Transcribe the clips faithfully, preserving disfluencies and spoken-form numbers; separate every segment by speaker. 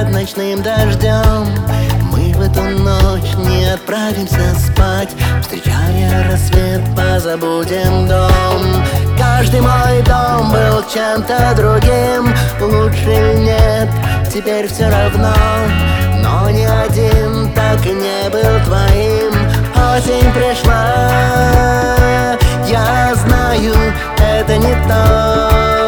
Speaker 1: под ночным дождем. Мы в эту ночь не отправимся спать, встречая рассвет, позабудем дом. Каждый мой дом был чем-то другим, лучше или нет, теперь все равно. Но ни один так и не был твоим. Осень пришла, я знаю, это не то.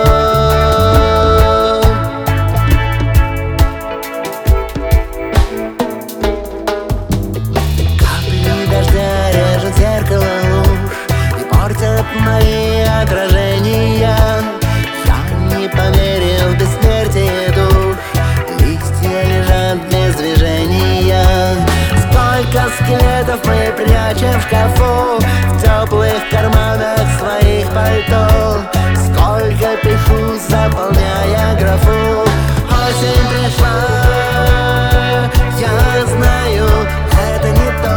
Speaker 1: Капли дождя режут зеркало луж и портят мои отражения. Я не поверил в бессмертие душ, листья лежат без движения. Сколько скелетов мы прячем в шкафу, в теплых карманах своих пальто. Сколько пишу, заполняя графу. Осень пришла, я знаю, это не то.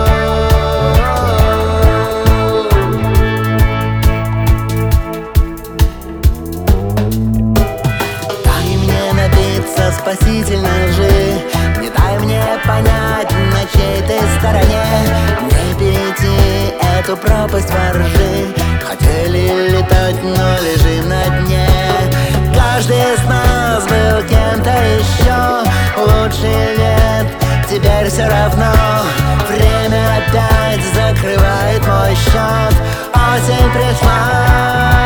Speaker 1: Дай мне напиться спасительной лжи, не дай мне понять, на чьей ты стороне. Не перейти эту пропасть во ржи, хотели летать, но лежим на дне. Каждый из нас был кем-то еще, лучше нет, теперь все равно. Время опять закрывает мой счет. Осень пришла,